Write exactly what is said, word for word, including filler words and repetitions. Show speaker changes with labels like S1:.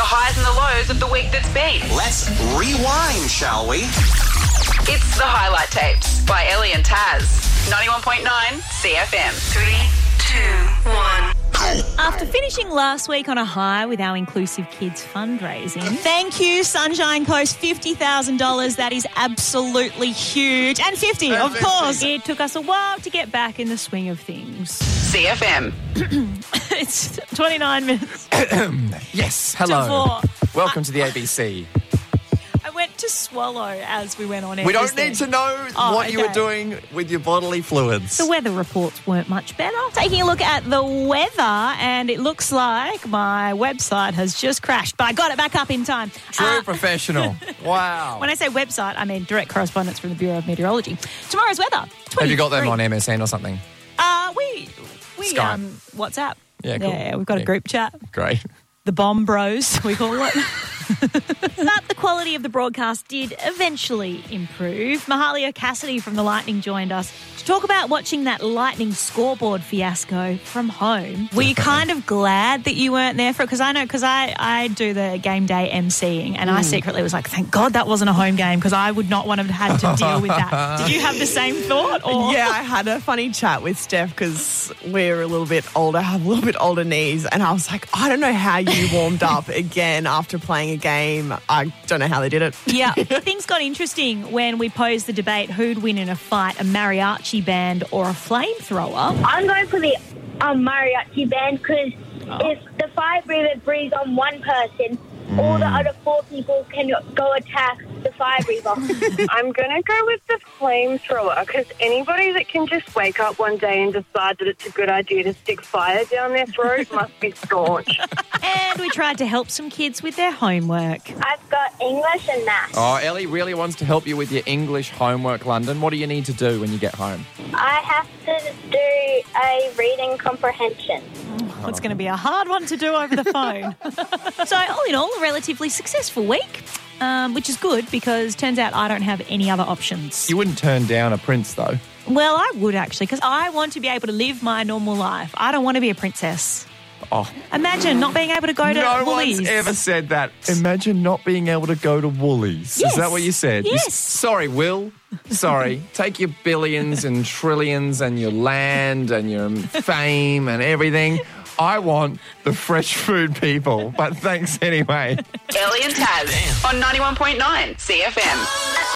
S1: highs and the lows of the week that's been.
S2: Let's rewind, shall we?
S1: It's the Highlight Tapes by Ellie and Taz. ninety-one point nine C F M. Three, two, one.
S3: After finishing last week on a high with our Inclusive Kids fundraising, thank you, Sunshine Coast, fifty thousand dollars. That is absolutely huge. And fifty, of course. It took us a while to get back in the swing of things.
S1: C F M.
S3: It's twenty-nine minutes.
S4: Yes, hello.
S3: To four.
S4: Welcome to the A B C.
S3: I went to swallow as we went on air.
S4: We don't
S3: just
S4: need
S3: then.
S4: to know
S3: Oh,
S4: what you were
S3: okay.
S4: doing with your bodily fluids.
S3: The weather reports weren't much better. Taking a look at the weather, and it looks like my website has just crashed, but I got it back up in time.
S4: True
S3: Uh,
S4: professional. Wow.
S3: When I say website, I mean direct correspondence from the Bureau of Meteorology. Tomorrow's weather.
S4: Have you got them
S3: twenty-three.
S4: on M S N or something?
S3: Uh, we, we
S4: Skype.
S3: um, WhatsApp.
S4: Yeah, cool.
S3: Yeah, we've got a
S4: Yeah.
S3: group chat.
S4: Great.
S3: The Bomb Bros, we call it. But the quality of the broadcast did eventually improve. Mahalia Cassidy from The Lightning joined us to talk about watching that Lightning scoreboard fiasco from home. Were you kind of glad that you weren't there for it? Because I know, because I, I do the game day emceeing, and I secretly was like, thank God that wasn't a home game, because I would not want to have had to deal with that. Did you have the same thought? Or?
S5: Yeah, I had a funny chat with Steph because we're a little bit older, have a little bit older knees, and I was like, I don't know how you warmed up again after playing a game. I don't know how they did it.
S3: Yeah, things got interesting when we posed the debate who'd win in a fight, a mariachi band or a flamethrower.
S6: I'm going for the um, mariachi band because if the fire breather breathes on one person, all the other four people can go attack the fire breather.
S7: I'm going to go with the flamethrower because anybody that can just wake up one day and decide that it's a good idea to stick fire down their throat must be staunch.
S3: And we tried to help some kids with their homework.
S6: I've got English and math.
S4: Oh, Ellie really wants to help you with your English homework, London. What do you need to do when you get home?
S6: I have to do a reading comprehension.
S3: It's going to be a hard one to do over the phone. So all in all, a relatively successful week, um, which is good because turns out I don't have any other options.
S4: You wouldn't turn down a prince, though.
S3: Well, I would actually, because I want to be able to live my normal life. I don't want to be a princess.
S4: Oh,
S3: Imagine not being able to go to
S4: no
S3: Woolies.
S4: one's ever said that. Imagine not being able to go to Woolies.
S3: Yes.
S4: Is that what you said? You
S3: Yes.
S4: s- sorry, Will. Sorry. Take your billions and trillions and your land and your fame and everything. I want the fresh food people, but thanks anyway.
S1: Ellie and Taz on ninety-one point nine C F M.